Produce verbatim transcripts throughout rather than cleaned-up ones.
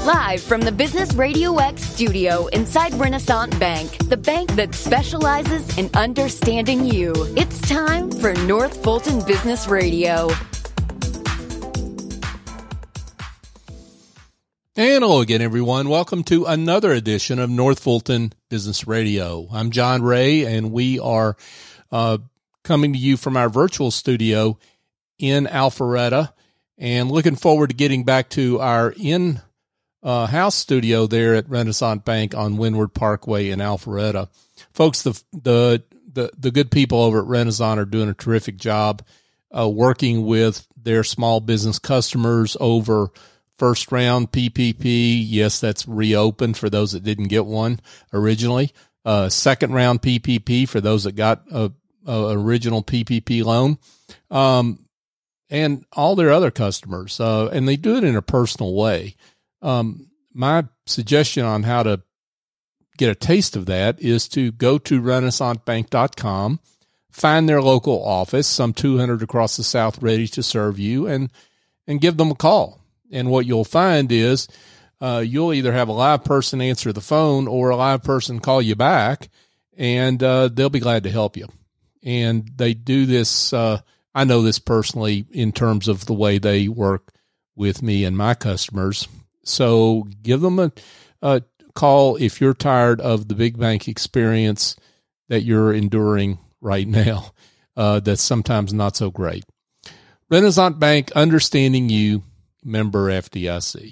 Live from the Business Radio X studio inside Renaissance Bank, the bank that specializes in understanding you. It's time for North Fulton Business Radio. And hello again, everyone. Welcome to another edition of North Fulton Business Radio. I'm John Ray, and we are uh, coming to you from our virtual studio in Alpharetta, and looking forward to getting back to our in Uh, house studio there at Renaissance Bank on Windward Parkway in Alpharetta. Folks, the, the, the, the good people over at Renaissance are doing a terrific job, uh, working with their small business customers over first round P P P. Yes, that's reopened for those that didn't get one originally. Uh, second round P P P for those that got a, a original P P P loan. Um, and all their other customers. Uh, and they do it in a personal way. Um, my suggestion on how to get a taste of that is to go to renaissance bank dot com, find their local office, some two hundred across the South, ready to serve you, and, and give them a call. And what you'll find is, uh, you'll either have a live person answer the phone or a live person call you back, and, uh, they'll be glad to help you. And they do this, uh, I know this personally in terms of the way they work with me and my customers. So give them a, a call if you're tired of the big bank experience that you're enduring right now. Uh, that's sometimes not so great. Renaissance Bank, understanding you, member F D I C.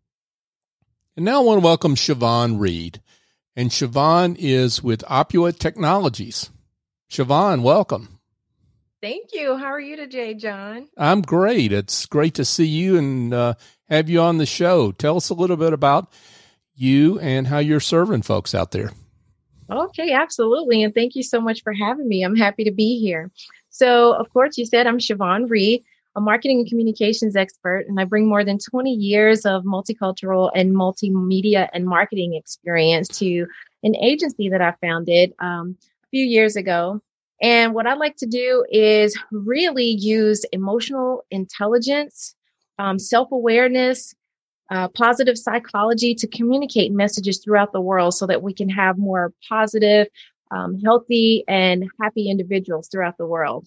And now I want to welcome Siobhan Reed. And Siobhan is with Opuit Technologies. Siobhan, welcome. Thank you. How are you today, John? I'm great. It's great to see you and uh, have you on the show. Tell us a little bit about you and how you're serving folks out there. Okay, absolutely. And thank you so much for having me. I'm happy to be here. So, of course, you said I'm Siobhan Reed, a marketing and communications expert, and I bring more than twenty years of multicultural and multimedia and marketing experience to an agency that I founded um, a few years ago. And what I like to do is really use emotional intelligence, um, self-awareness, uh, positive psychology to communicate messages throughout the world so that we can have more positive, um, healthy, and happy individuals throughout the world.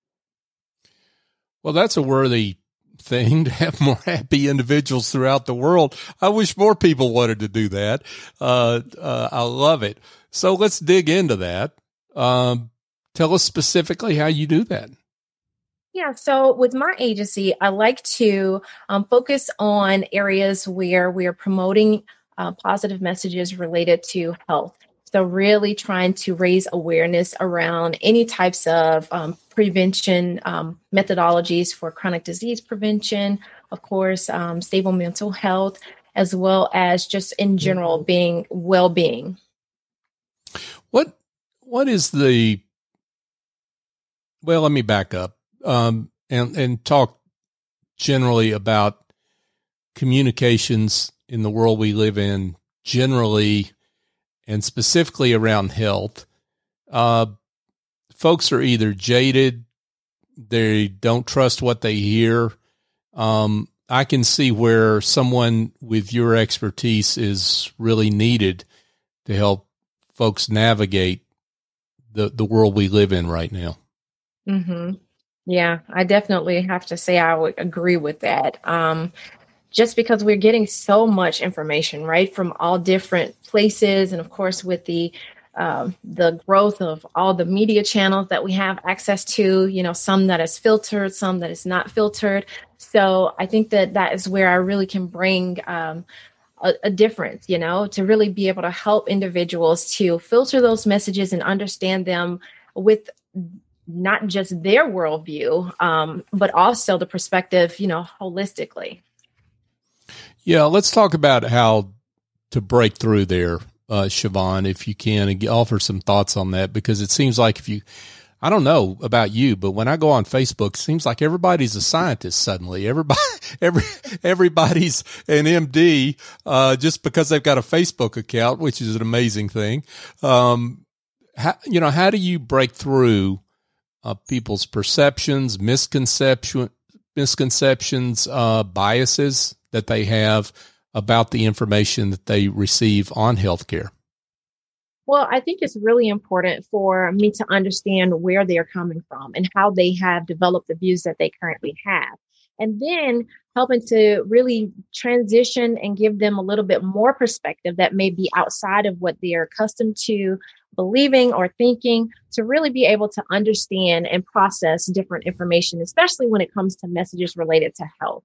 Well, that's a worthy thing to have more happy individuals throughout the world. I wish more people wanted to do that. Uh, uh, I love it. So let's dig into that. Um, Tell us specifically how you do that. Yeah, so with my agency, I like to um, focus on areas where we're promoting uh, positive messages related to health. So really trying to raise awareness around any types of um, prevention um, methodologies for chronic disease prevention, of course, um, stable mental health, as well as just in general being well-being. What What is the Well, let me back up um, and, and talk generally about communications in the world we live in generally and specifically around health. Uh, folks are either jaded, they don't trust what they hear. Um, I can see where someone with your expertise is really needed to help folks navigate the, the world we live in right now. Mm-hmm. Yeah, I definitely have to say I would agree with that. Um, just because we're getting so much information, right, from all different places. And of course, with the um, the growth of all the media channels that we have access to, you know, some that is filtered, some that is not filtered. So I think that that is where I really can bring um, a, a difference, you know, to really be able to help individuals to filter those messages and understand them with not just their worldview, um, but also the perspective, you know, holistically. Yeah, let's talk about how to break through there, uh, Siobhan, if you can, and offer some thoughts on that, because it seems like if you, I don't know about you, but when I go on Facebook, it seems like everybody's a scientist suddenly. Everybody, every, everybody's an M D, uh, just because they've got a Facebook account, which is an amazing thing. Um, how, you know, how do you break through uh, people's perceptions, misconception, misconceptions, uh, biases that they have about the information that they receive on healthcare? Well, I think it's really important for me to understand where they're coming from and how they have developed the views that they currently have. And then helping to really transition and give them a little bit more perspective that may be outside of what they're accustomed to believing or thinking, to really be able to understand and process different information, especially when it comes to messages related to health.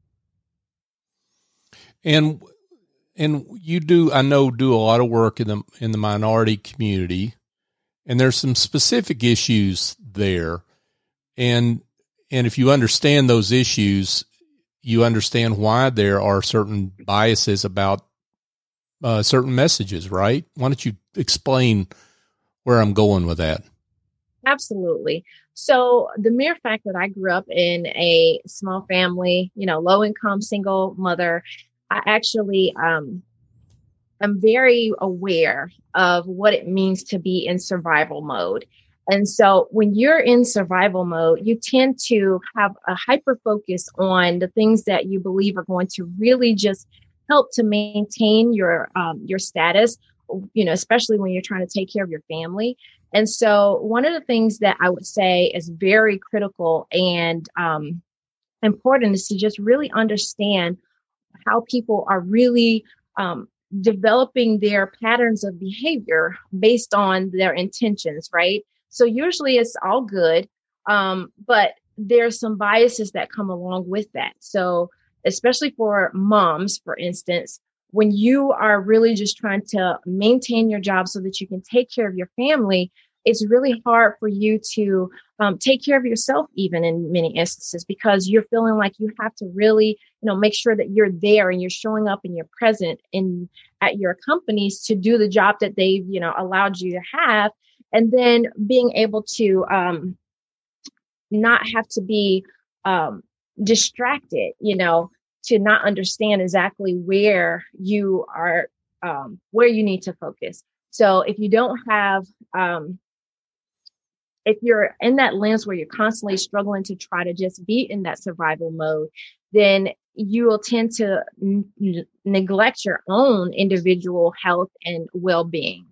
And and you do, I know, do a lot of work in the in the minority community, and there's some specific issues there. And and if you understand those issues, you understand why there are certain biases about uh, certain messages, right? Why don't you explain where I'm going with that? Absolutely. So the mere fact that I grew up in a small family, you know, low income single mother, I actually um, am very aware of what it means to be in survival mode. And so when you're in survival mode, you tend to have a hyper focus on the things that you believe are going to really just help to maintain your um, your status, you know, especially when you're trying to take care of your family. And so one of the things that I would say is very critical and um, important is to just really understand how people are really um, developing their patterns of behavior based on their intentions, right? So usually it's all good, um, but there's some biases that come along with that. So especially for moms, for instance, when you are really just trying to maintain your job so that you can take care of your family, it's really hard for you to um, take care of yourself, even in many instances, because you're feeling like you have to really, you know, make sure that you're there and you're showing up and you're present in at your companies to do the job that they've, you know, allowed you to have. And then being able to um, not have to be um, distracted, you know, to not understand exactly where you are, um, where you need to focus. So if you don't have, um, if you're in that lens where you're constantly struggling to try to just be in that survival mode, then you will tend to n- n- neglect your own individual health and well-being.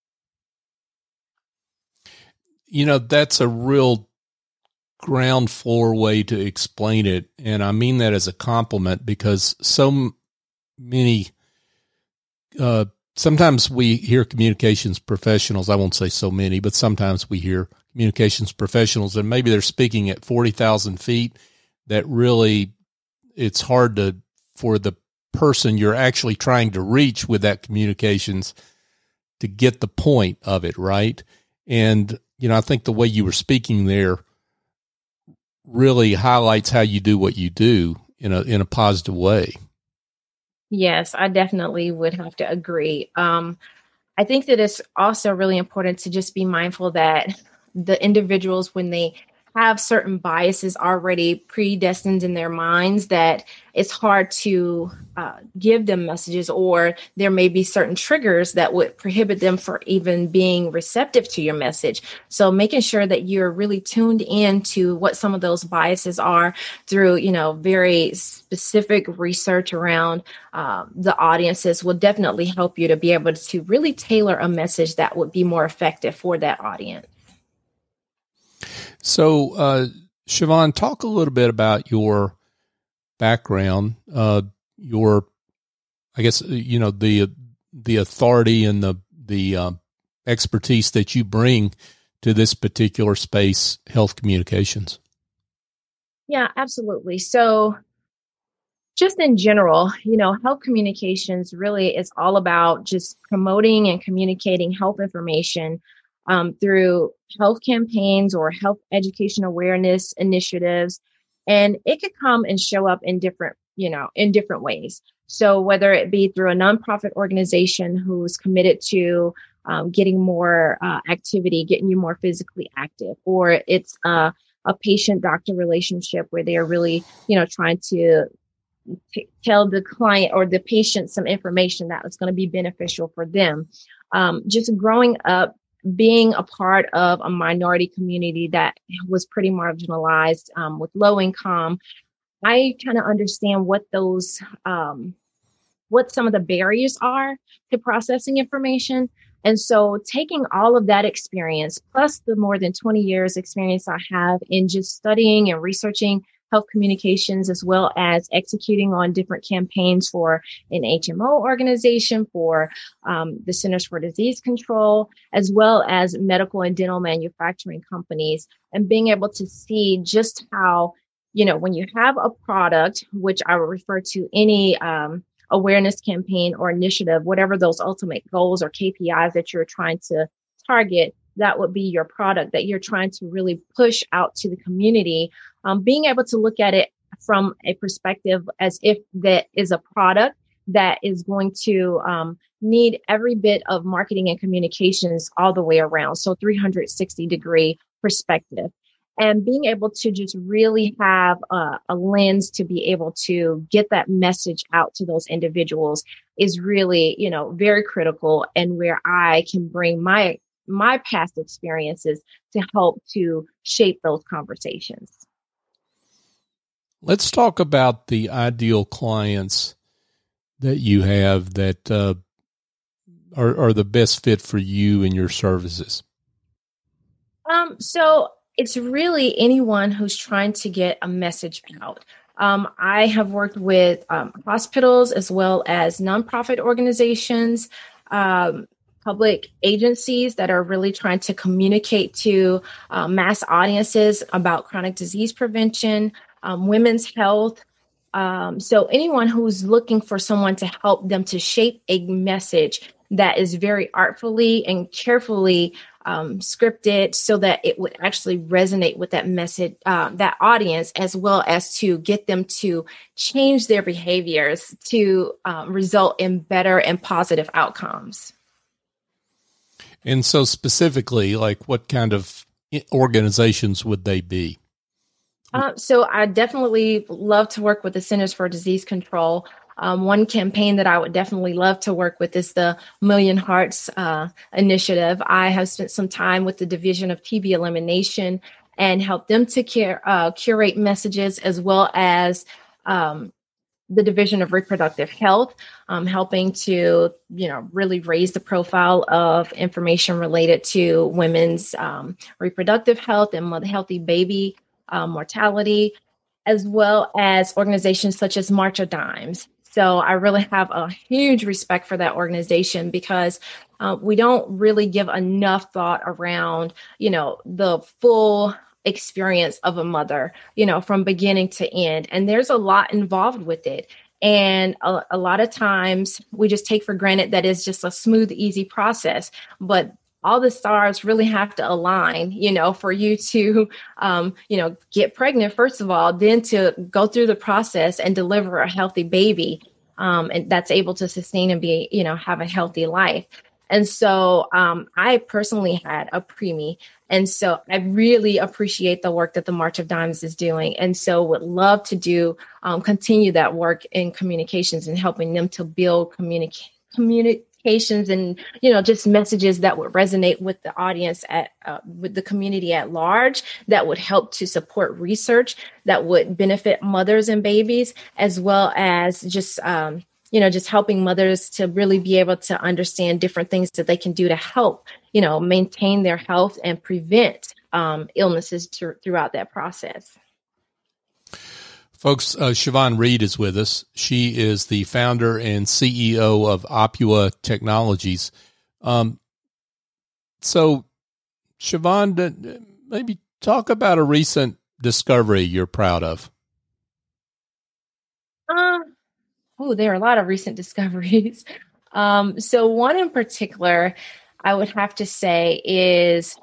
You know, that's a real ground floor way to explain it. And I mean that as a compliment, because so many, uh, sometimes we hear communications professionals, I won't say so many, but sometimes we hear communications professionals, and maybe they're speaking at forty thousand feet, that really it's hard to, for the person you're actually trying to reach with that communications to get the point of it, right? And, you know, I think the way you were speaking there really highlights how you do what you do in a in a positive way. Yes, I definitely would have to agree. Um, I think that it's also really important to just be mindful that the individuals, when they have certain biases already predestined in their minds, that it's hard to uh, give them messages, or there may be certain triggers that would prohibit them from even being receptive to your message. So making sure that you're really tuned in to what some of those biases are through, you know, very specific research around uh, the audiences will definitely help you to be able to really tailor a message that would be more effective for that audience. So, uh, Siobhan, talk a little bit about your background, uh, your, I guess, you know, the, the authority and the, the, uh, expertise that you bring to this particular space, health communications. Yeah, absolutely. So just in general, you know, health communications really is all about just promoting and communicating health information Um, through health campaigns or health education awareness initiatives. And it could come and show up in different, you know, in different ways. So whether it be through a nonprofit organization who's committed to um, getting more uh, activity, getting you more physically active, or it's uh, a patient-doctor relationship where they are really, you know, trying to t- tell the client or the patient some information that is going to be beneficial for them. Um, just growing up, being a part of a minority community that was pretty marginalized um, with low income, I kind of understand what those um, what some of the barriers are to processing information. And so taking all of that experience, plus the more than twenty years experience I have in just studying and researching health communications, as well as executing on different campaigns for an H M O organization, for um, the Centers for Disease Control, as well as medical and dental manufacturing companies, and being able to see just how, you know, when you have a product, which I would refer to any um, awareness campaign or initiative, whatever those ultimate goals or K P Is that you're trying to target, that would be your product that you're trying to really push out to the community. Um, being able to look at it from a perspective as if that is a product that is going to um, need every bit of marketing and communications all the way around. So three hundred sixty degree perspective. And being able to just really have a, a lens to be able to get that message out to those individuals is really, you know, very critical, and where I can bring my my past experiences to help to shape those conversations. Let's talk about the ideal clients that you have that uh, are, are the best fit for you and your services. Um, so it's really anyone who's trying to get a message out. Um, I have worked with um, hospitals as well as nonprofit organizations, um, public agencies that are really trying to communicate to uh, mass audiences about chronic disease prevention, um, women's health. Um, so anyone who's looking for someone to help them to shape a message that is very artfully and carefully um, scripted so that it would actually resonate with that message, uh, that audience, as well as to get them to change their behaviors to um, result in better and positive outcomes. And so specifically, like what kind of organizations would they be? Uh, so I definitely love to work with the Centers for Disease Control. Um, one campaign that I would definitely love to work with is the Million Hearts uh, Initiative. I have spent some time with the Division of T B Elimination and helped them to cur- uh, curate messages, as well as um, the Division of Reproductive Health, um, helping to, you know, really raise the profile of information related to women's um, reproductive health and healthy baby uh, mortality, as well as organizations such as March of Dimes. So I really have a huge respect for that organization, because uh, we don't really give enough thought around, you know, the full experience of a mother, you know, from beginning to end. And there's a lot involved with it. And a, a lot of times we just take for granted that it's just a smooth, easy process. But all the stars really have to align, you know, for you to, um, you know, get pregnant, first of all, then to go through the process and deliver a healthy baby, um, and that's able to sustain and be, you know, have a healthy life. And so um, I personally had a preemie. And so I really appreciate the work that the March of Dimes is doing. And so would love to do, um, continue that work in communications and helping them to build communicate, communicate, and, you know, just messages that would resonate with the audience at, uh, with the community at large, that would help to support research that would benefit mothers and babies, as well as just, um, you know, just helping mothers to really be able to understand different things that they can do to help, you know, maintain their health and prevent um, illnesses to, throughout that process. Folks, uh, Siobhan Reed is with us. She is the founder and C E O of Opua Technologies. Um, so, Siobhan, maybe talk about a recent discovery you're proud of. Uh, oh, there are a lot of recent discoveries. Um, so one in particular, I would have to say is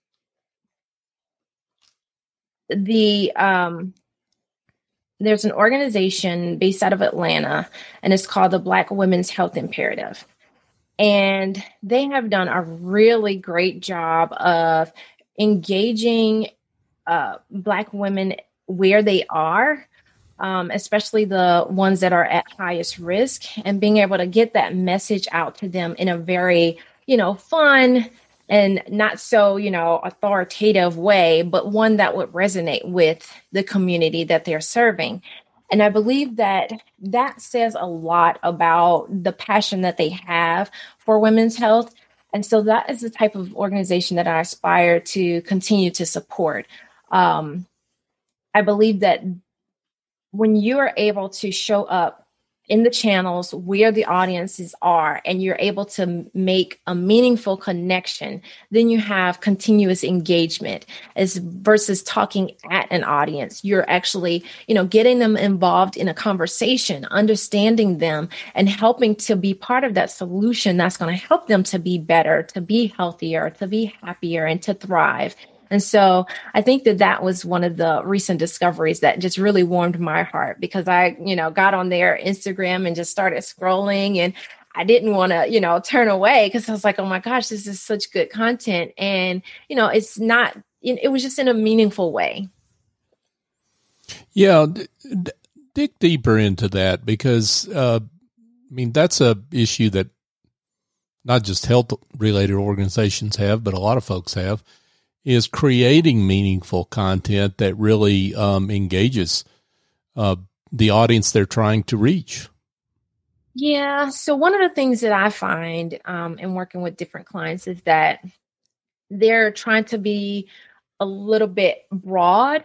the... Um, There's an organization based out of Atlanta, and it's called the Black Women's Health Imperative. And they have done a really great job of engaging uh, Black women where they are, um, especially the ones that are at highest risk, and being able to get that message out to them in a very, you know, fun and not so, you know, authoritative way, but one that would resonate with the community that they're serving. And I believe that that says a lot about the passion that they have for women's health. And so that is the type of organization that I aspire to continue to support. Um, I believe that when you are able to show up in the channels where the audiences are, and you're able to make a meaningful connection, then you have continuous engagement as versus talking at an audience. You're actually, you know, getting them involved in a conversation, understanding them, and helping to be part of that solution that's going to help them to be better, to be healthier, to be happier, and to thrive. And so I think that that was one of the recent discoveries that just really warmed my heart, because I, you know, got on their Instagram and just started scrolling, and I didn't want to, you know, turn away, because I was like, oh my gosh, this is such good content. And, you know, it's not, it was just in a meaningful way. Yeah. D- d- dig deeper into that, because, uh, I mean, that's a issue that not just health related organizations have, but a lot of folks have, is creating meaningful content that really um, engages uh, the audience they're trying to reach. Yeah. So one of the things that I find um, in working with different clients is that they're trying to be a little bit broad,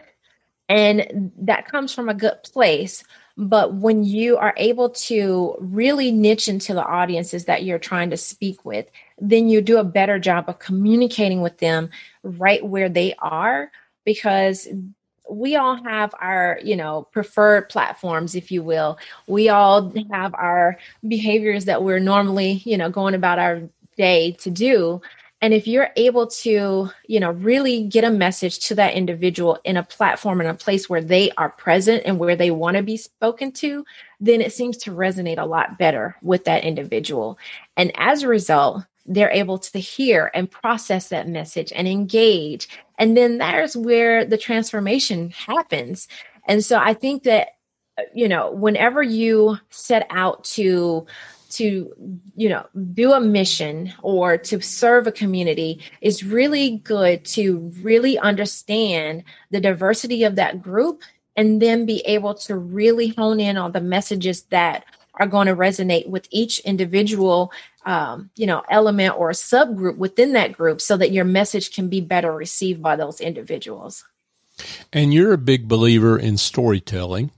and that comes from a good place. But when you are able to really niche into the audiences that you're trying to speak with, then you do a better job of communicating with them right where they are, because we all have our, you know, preferred platforms, if you will. We all have our behaviors that we're normally, you know, going about our day to do. And if you're able to, you know, really get a message to that individual in a platform, in a place where they are present and where they want to be spoken to, then it seems to resonate a lot better with that individual. And as a result, they're able to hear and process that message and engage. And then there's where the transformation happens. And so I think that, you know, whenever you set out to to, you know, do a mission or to serve a community, is really good to really understand the diversity of that group, and then be able to really hone in on the messages that are going to resonate with each individual, um, you know, element or subgroup within that group, so that your message can be better received by those individuals. And you're a big believer in storytelling.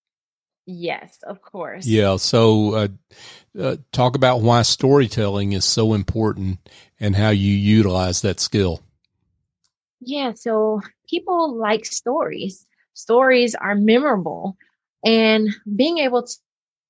Yes, of course. Yeah. So uh, uh, talk about why storytelling is so important and how you utilize that skill. Yeah. So people like stories. Stories are memorable, and being able to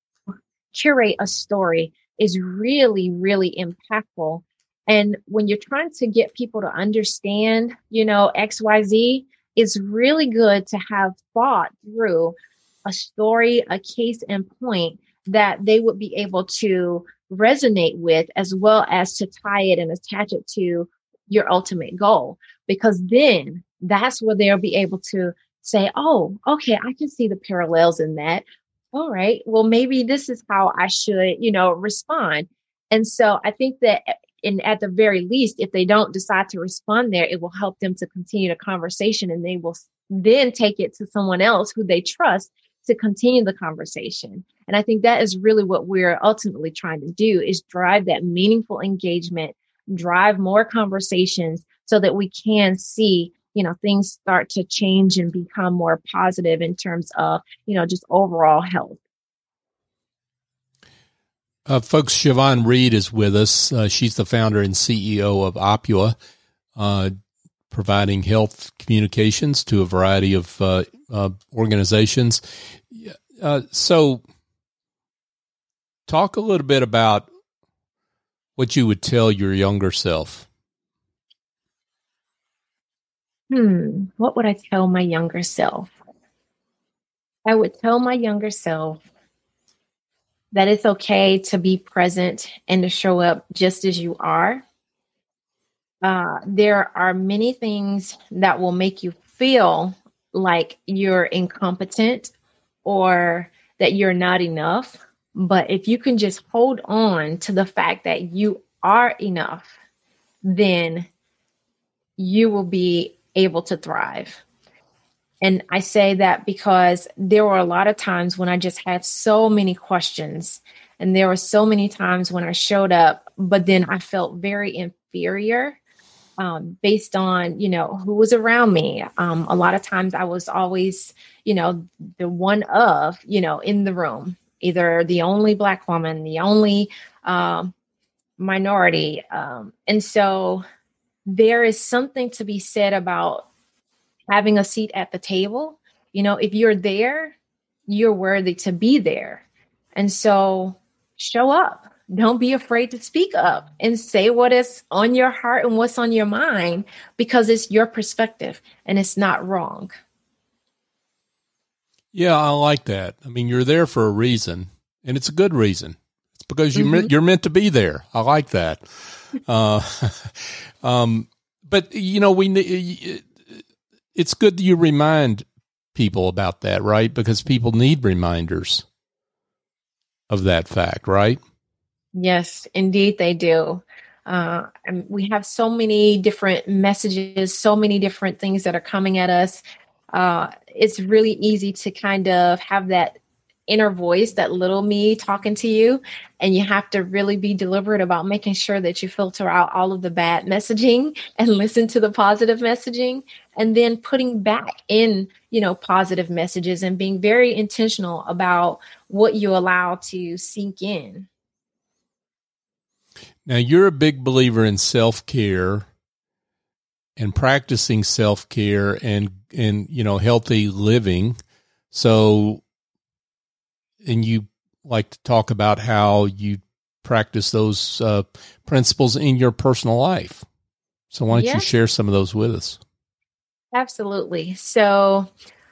curate a story is really, really impactful. And when you're trying to get people to understand, you know, X Y Z, it's really good to have thought through a story, a case in point that they would be able to resonate with, as well as to tie it and attach it to your ultimate goal. Because then that's where they'll be able to say, oh, okay, I can see the parallels in that. All right, well, maybe this is how I should, you know, respond. And so I think that in, at the very least, if they don't decide to respond there, it will help them to continue the conversation, and they will then take it to someone else who they trust to continue the conversation. And I think that is really what we're ultimately trying to do, is drive that meaningful engagement, drive more conversations, so that we can see, you know, things start to change and become more positive in terms of, you know, just overall health. Uh, folks, Siobhan Reed is with us. Uh, she's the founder and C E O of Opua, uh, providing health communications to a variety of uh, uh, organizations. Uh, so talk a little bit about what you would tell your younger self. Hmm. What would I tell my younger self? I would tell my younger self that it's okay to be present and to show up just as you are. Uh, there are many things that will make you feel like you're incompetent or that you're not enough. But if you can just hold on to the fact that you are enough, then you will be able to thrive. And I say that because there were a lot of times when I just had so many questions, and there were so many times when I showed up, but then I felt very inferior um, based on, you know, who was around me. Um, a lot of times I was always, you know, the one of, you know, in the room, either the only Black woman, the only um, minority. Um, and so there is something to be said about having a seat at the table. You know, if you're there, you're worthy to be there. And so show up. Don't be afraid to speak up and say what is on your heart and what's on your mind, because it's your perspective and it's not wrong. Yeah, I like that. I mean, you're there for a reason, and it's a good reason. It's because you mm-hmm. you're meant to be there. I like that. uh, um, but you know, we it's good that you remind people about that, right? Because people need reminders of that fact, right? Yes, indeed they do. Uh, and we have so many different messages, so many different things that are coming at us. Uh, it's really easy to kind of have that inner voice, that little me talking to you. And you have to really be deliberate about making sure that you filter out all of the bad messaging and listen to the positive messaging, and then putting back in, you know, positive messages and being very intentional about what you allow to sink in. Now, you're a big believer in self-care and practicing self-care and, and, you know, healthy living. So, and you like to talk about how you practice those uh, principles in your personal life. So why don't yeah. you share some of those with us? Absolutely. So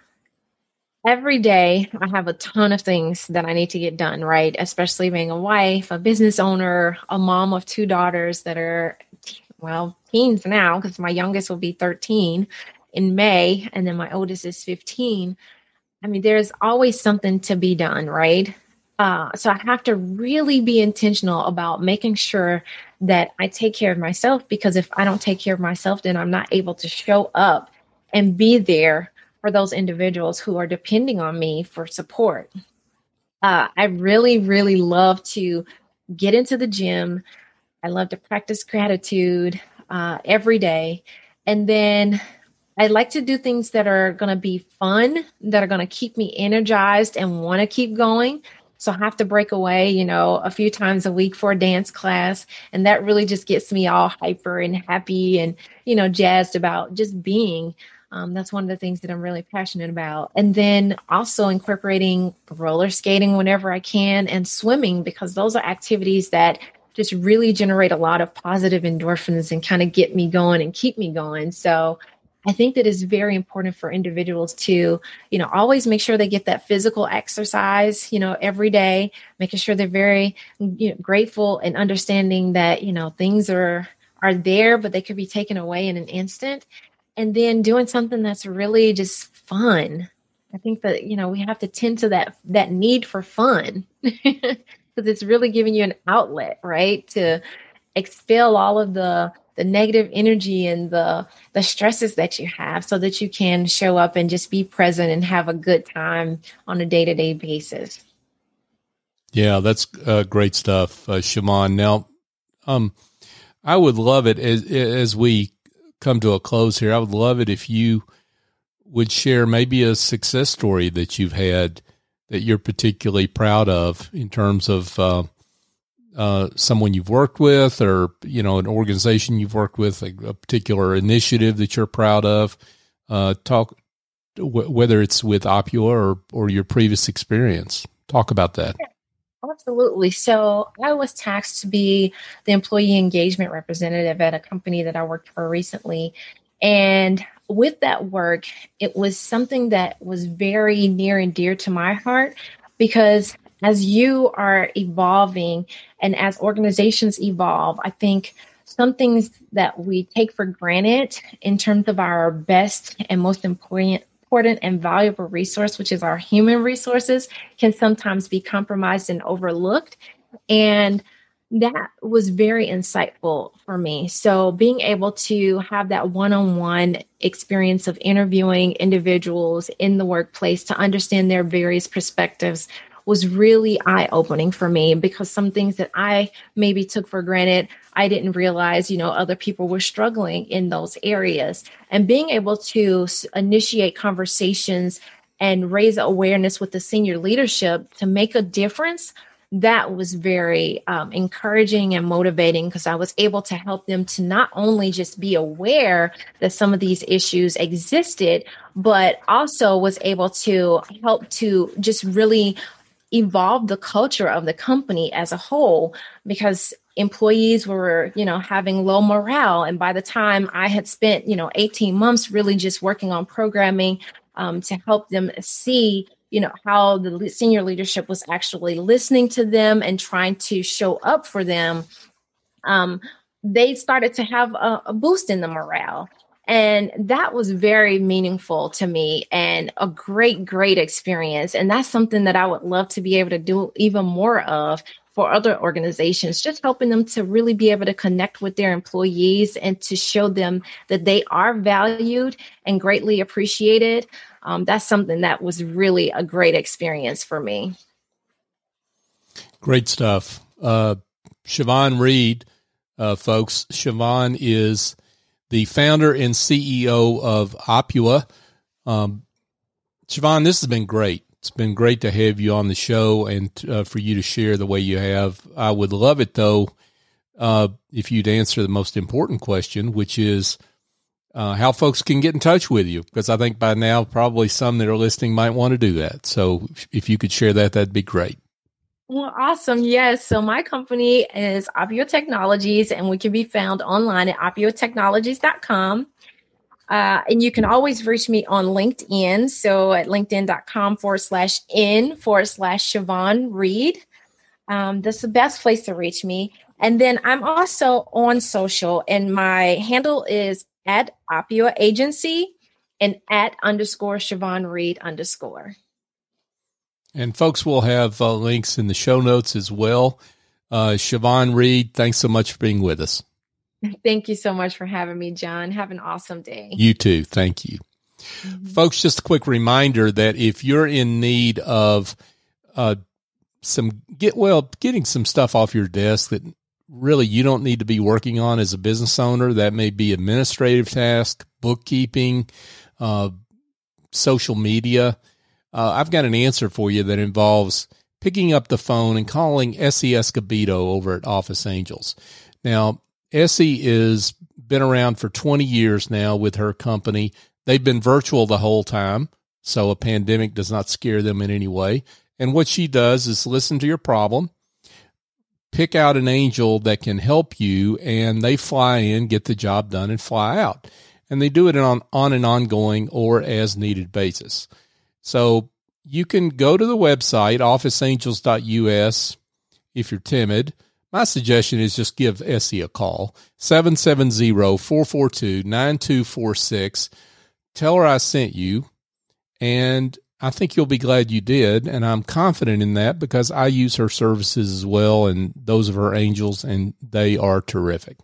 every day I have a ton of things that I need to get done, right? Especially being a wife, a business owner, a mom of two daughters that are, well, teens now, because my youngest will be thirteen in May, and then my oldest is fifteen. I mean, there's always something to be done, right? Uh, so I have to really be intentional about making sure that I take care of myself, because if I don't take care of myself, then I'm not able to show up and be there for those individuals who are depending on me for support. Uh, I really, really love to get into the gym. I love to practice gratitude uh, every day. And then I like to do things that are going to be fun, that are going to keep me energized and want to keep going. So I have to break away, you know, a few times a week for a dance class. And that really just gets me all hyper and happy and, you know, jazzed about just being. Um, that's one of the things that I'm really passionate about. And then also incorporating roller skating whenever I can, and swimming, because those are activities that just really generate a lot of positive endorphins and kind of get me going and keep me going. So I think that it's very important for individuals to, you know, always make sure they get that physical exercise, you know, every day, making sure they're very, you know, grateful and understanding that, you know, things are, are there, but they could be taken away in an instant. And then doing something that's really just fun. I think that, you know, we have to tend to that, that need for fun, because it's really giving you an outlet, right? To expel all of the, the negative energy and the, the stresses that you have, so that you can show up and just be present and have a good time on a day-to-day basis. Yeah, that's uh, great stuff, uh, Shaman. Now, um, I would love it as, as we come to a close here. I would love it if you would share maybe a success story that you've had that you're particularly proud of, in terms of uh, uh, someone you've worked with, or, you know, an organization you've worked with, a, a particular initiative that you're proud of. Uh, talk w- whether it's with Opua or or your previous experience. Talk about that. Absolutely. So I was tasked to be the employee engagement representative at a company that I worked for recently. And with that work, it was something that was very near and dear to my heart, because as you are evolving and as organizations evolve, I think some things that we take for granted in terms of our best and most important important and valuable resource, which is our human resources, can sometimes be compromised and overlooked. And That was very insightful for me. So being able to have that one-on-one experience of interviewing individuals in the workplace to understand their various perspectives was really eye-opening for me, because some things that I maybe took for granted, I didn't realize, you know, other people were struggling in those areas. And being able to initiate conversations and raise awareness with the senior leadership to make a difference, that was very um, encouraging and motivating, because I was able to help them to not only just be aware that some of these issues existed, but also was able to help to just really evolve the culture of the company as a whole, because employees were, you know, having low morale. And by the time I had spent, you know, eighteen months really just working on programming um, to help them see, you know, how the senior leadership was actually listening to them and trying to show up for them, um, they started to have a, a boost in the morale. And that was very meaningful to me and a great, great experience. And that's something that I would love to be able to do even more of for other organizations, just helping them to really be able to connect with their employees and to show them that they are valued and greatly appreciated. Um, that's something that was really a great experience for me. Great stuff. Uh, Siobhan Reed, uh, folks, Siobhan is the founder and C E O of Opua. Um, Siobhan, this has been great. It's been great to have you on the show and uh, for you to share the way you have. I would love it, though, uh, if you'd answer the most important question, which is uh, how folks can get in touch with you, because I think by now probably some that are listening might want to do that. So if you could share that, that'd be great. Well, awesome. Yes. So my company is Opua Technologies, and we can be found online at opua technologies dot com. Uh, and you can always reach me on LinkedIn. So at linkedin.com forward slash in forward slash Siobhan Reed. Um, that's the best place to reach me. And then I'm also on social, and my handle is at Opua Agency and at underscore Siobhan Reed underscore. And folks will have uh, links in the show notes as well. Uh, Siobhan Reed, thanks so much for being with us. Thank you so much for having me, John. Have an awesome day. You too. Thank you. Mm-hmm. Folks, just a quick reminder that if you're in need of uh, some get well, getting some stuff off your desk that really you don't need to be working on as a business owner, that may be administrative task, bookkeeping, uh, social media, uh, I've got an answer for you that involves picking up the phone and calling Essie Escobedo over at Office Angels. Now, Essie is been around for twenty years now with her company. They've been virtual the whole time, so a pandemic does not scare them in any way. And what she does is listen to your problem, pick out an angel that can help you, and they fly in, get the job done, and fly out. And they do it on, on an ongoing or as needed basis. So you can go to the website, office angels dot U S, if you're timid. My suggestion is just give Essie a call, seven seven zero, four four two, nine two four six. Tell her I sent you, and I think you'll be glad you did, and I'm confident in that because I use her services as well and those of her angels, and they are terrific.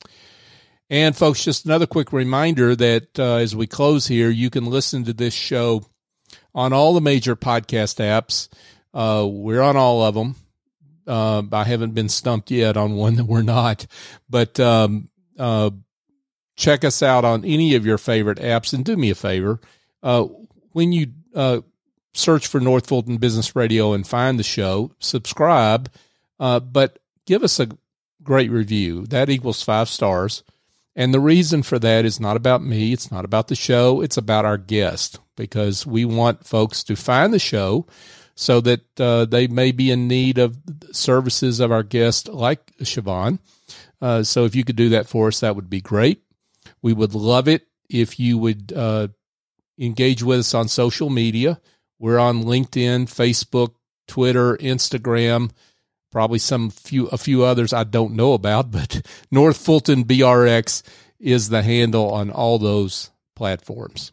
And, folks, just another quick reminder that uh, as we close here, you can listen to this show on all the major podcast apps. Uh, we're on all of them. Uh, I haven't been stumped yet on one that we're not, but um, uh, check us out on any of your favorite apps. And do me a favor, uh, when you uh, search for North Fulton Business Radio and find the show, subscribe, uh, but give us a great review. That equals five stars. And the reason for that is not about me. It's not about the show. It's about our guest, because we want folks to find the show so that uh, they may be in need of services of our guest like Siobhan. Uh, so if you could do that for us, that would be great. We would love it if you would uh, engage with us on social media. We're on LinkedIn, Facebook, Twitter, Instagram, probably some few a few others I don't know about, but North Fulton B R X is the handle on all those platforms.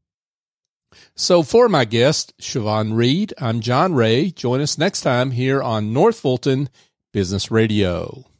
So for my guest, Siobhan Reed, I'm John Ray. Join us next time here on North Fulton Business Radio.